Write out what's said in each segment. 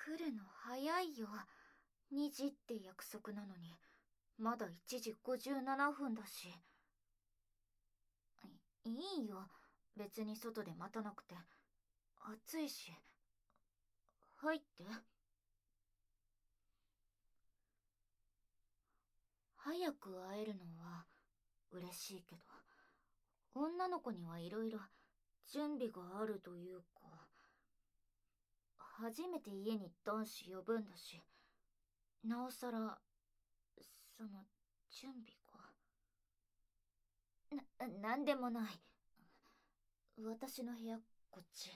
来るの早いよ。2時って約束なのに、まだ1時57分だし。いいよ。別に外で待たなくて。暑いし。入って。早く会えるのは嬉しいけど、女の子にはいろいろ準備があるというか、初めて家に男子呼ぶんだし、なおさら、その、準備が。なんでもない。私の部屋、こっち。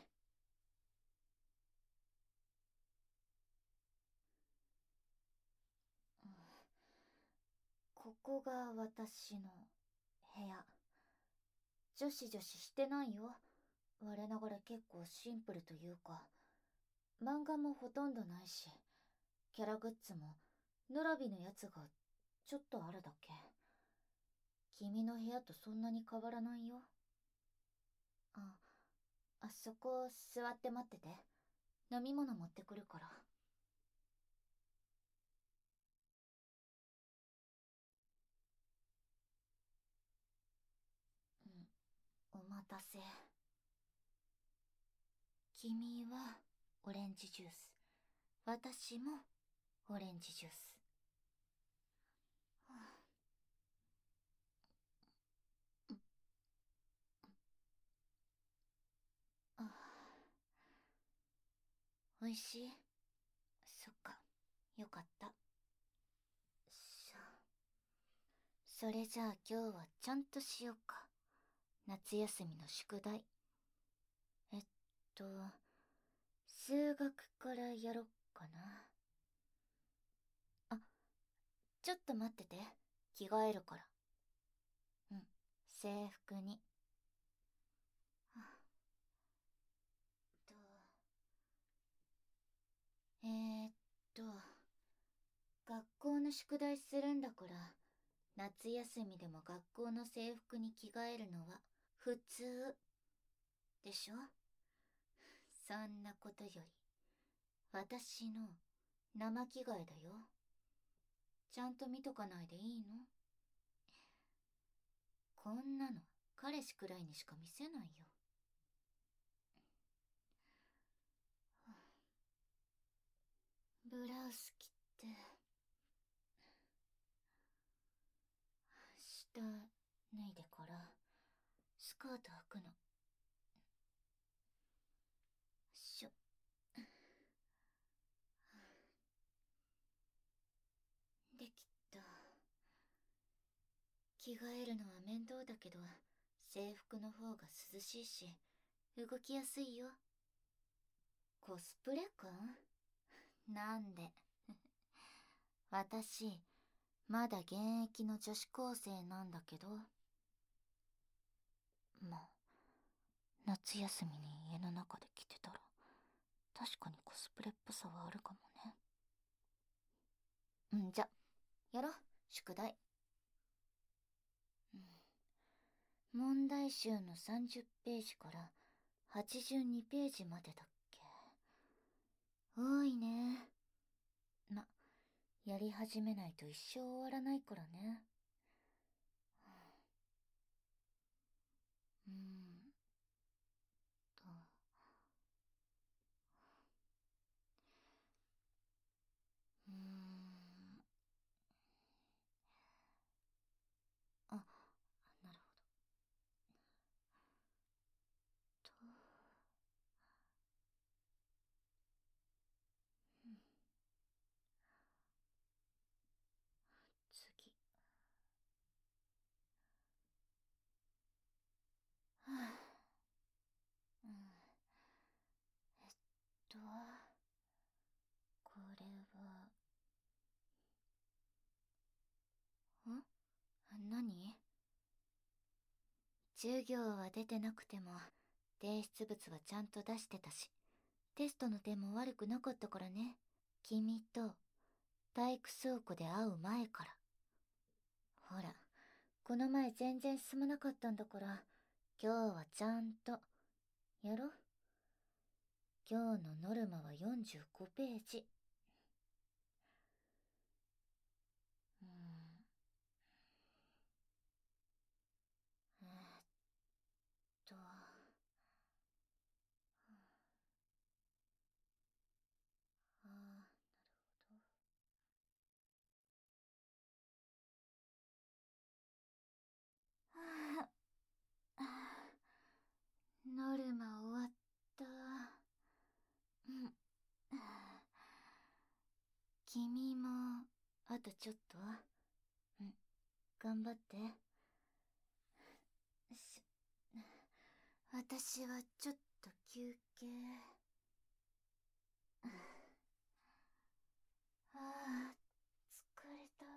ここが私の部屋。女子してないよ。我ながら結構シンプルというか、漫画もほとんどないし、キャラグッズもノラビのやつがちょっとあるだけ。君の部屋とそんなに変わらないよ。あ、そこ座って待ってて。飲み物持ってくるから。お待たせ。君はオレンジジュース。私もオレンジジュース。あ、おいしい？そっか、よかった。それじゃあ今日はちゃんとしようか。夏休みの宿題。えっと、数学からやろっかな。あ、ちょっと待ってて。着替えるから。うん、制服に。はあと、えーっと、学校の宿題するんだから、夏休みでも学校の制服に着替えるのは普通でしょ？そんなことより、私の生着替えだよ。ちゃんと見とかないでいいの？こんなの彼氏くらいにしか見せないよ。ブラウス着て、下脱いでからスカート履くの。しょ。できた。着替えるのは面倒だけど、制服の方が涼しいし、動きやすいよ。コスプレ感？なんで。私、まだ現役の女子高生なんだけど。まあ、夏休みに家の中で着てたら、確かにコスプレっぽさはあるかもね。じゃ、やろう、宿題。問題集の30ページから82ページまでだっけ。多いね。ま、やり始めないと一生終わらないからね。うーんと。うーん。あ、なるほど。うん、次。はあ、うん。と、これは、何？授業は出てなくても、提出物はちゃんと出してたし、テストの点も悪くなかったからね。君と体育倉庫で会う前から。ほら、この前全然進まなかったんだから、今日はちゃんと、やろ？ 今日のノルマは45ページ。うーん。えーっと。ああ、なるほど。はあ、ノルマ終わった。うん。君も、あとちょっと。うん、頑張って。私はちょっと休憩。ああ、疲れた。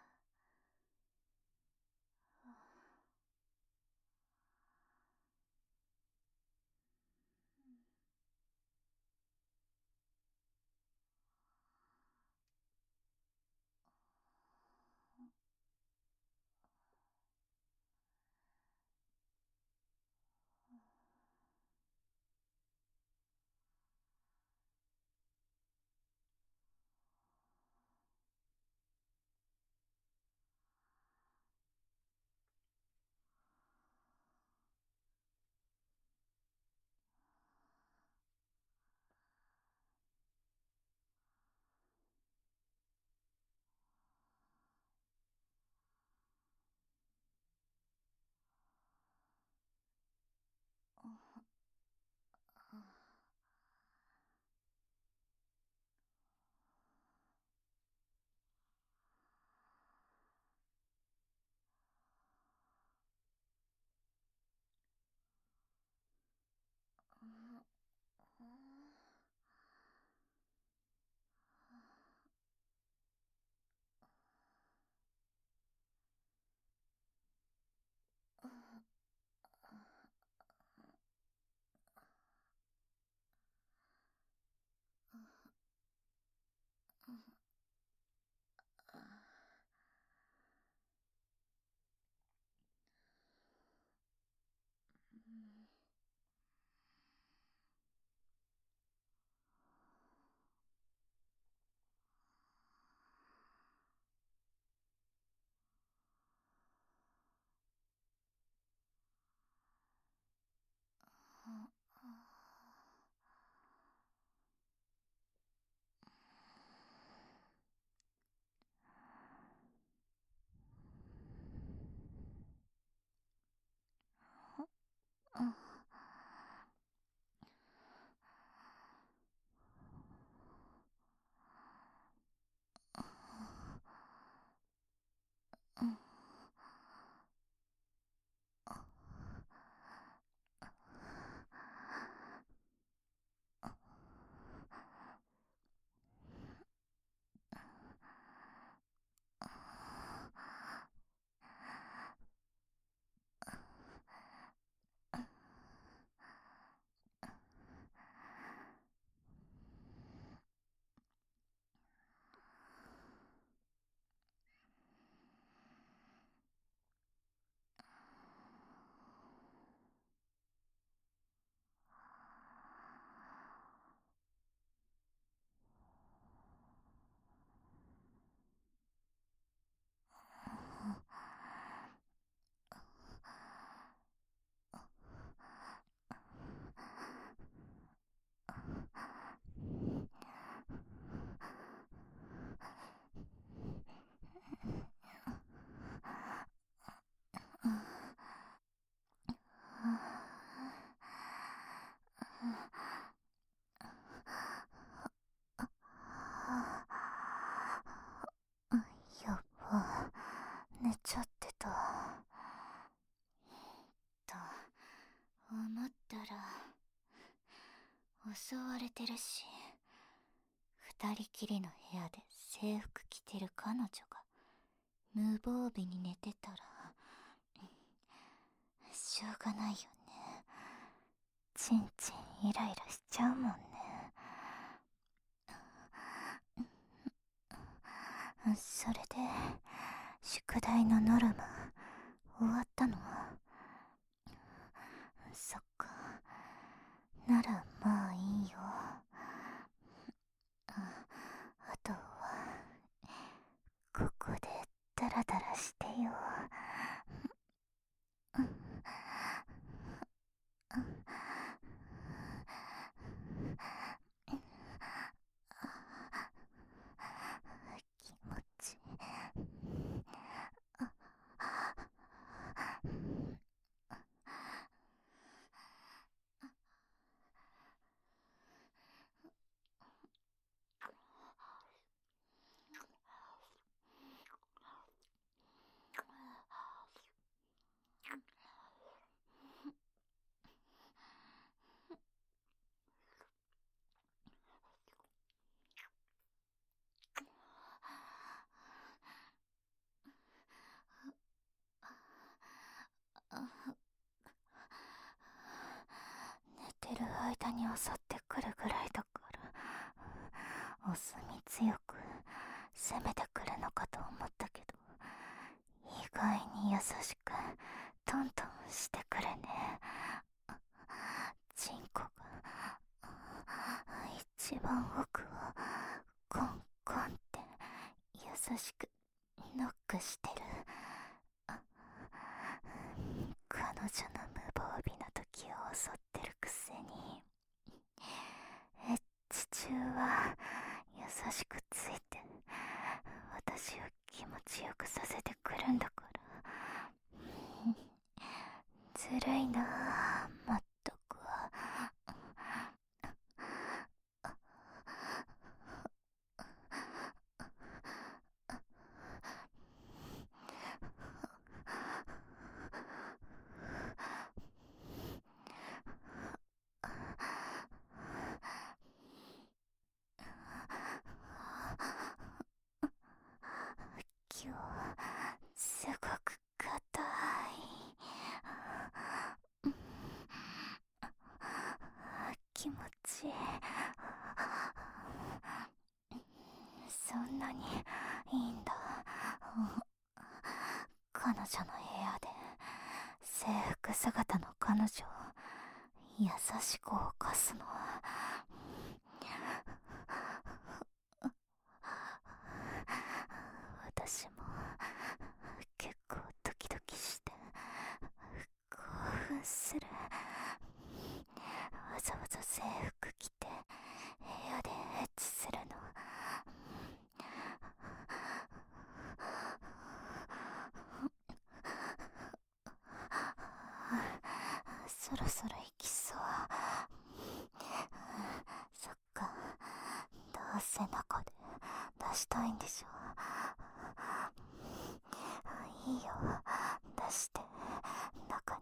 やば、寝ちゃってた。と思ったら襲われてるし、二人きりの部屋で制服着てる彼女が無防備に寝てたらしょうがないよね。ちんちんイライラしちゃうもんね。それで宿題のノルマ終わったの？そっか、ならまあいいよ。 よ。気持ちいい。寝てる間に襲ってくるぐらいだから、お墨強く攻めてくるのかと思ったけど、意外に優しくトントンしてくるね。チンコが一番奥をコンコンって優しくノックしてる。彼女の無防備な時を襲ってるくせに、エッチ中は優しくついて私を気持ちよくさせてくるんだから。ずるいなあ、まったく。今日すごく硬い。気持ちいい。そんなにいいんだ。彼女の部屋で制服姿の彼女を優しく犯すのは、私も結構ドキドキして興奮する。わざわざ制服着て部屋でエッチするの。そろそろ行きそう。そっか、どうせ中で出したいんでしょ。いいよ、出して、中に。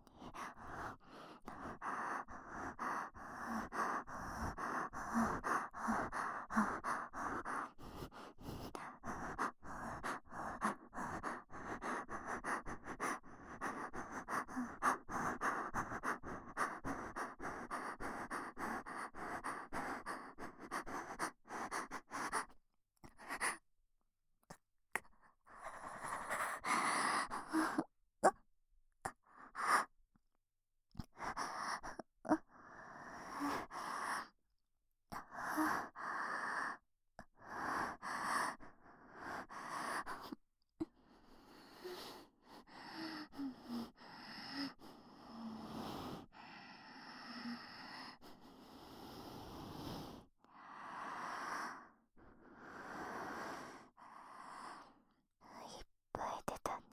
いっぱい出たね。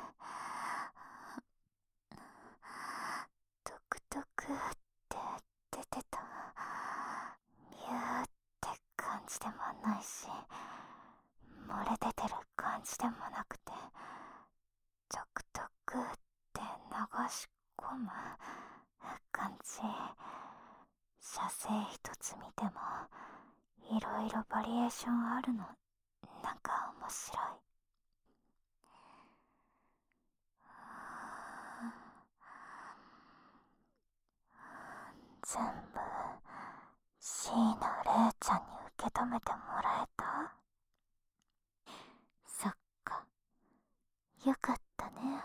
トクトクって出てた。ビューって感じでもないし、漏れ出てる感じでもなくて、トクトクって流し込む感じ。射精一つ見てもいろいろバリエーションあるの、なんか面白い。全部椎名玲ちゃんに受け止めてもらえた？そっか、よかったね。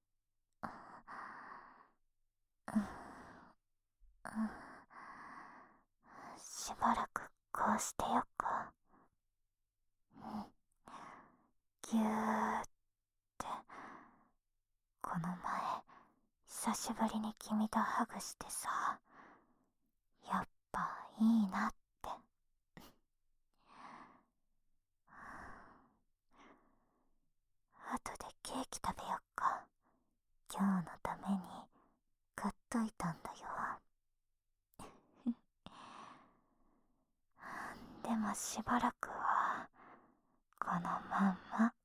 しばらくこうしてよっか。ぎゅーってこの前久しぶりに君とハグしてさ、やっぱいいなって。後でケーキ食べよっか。今日のために買っといたんだよ。でもしばらくはこのまんま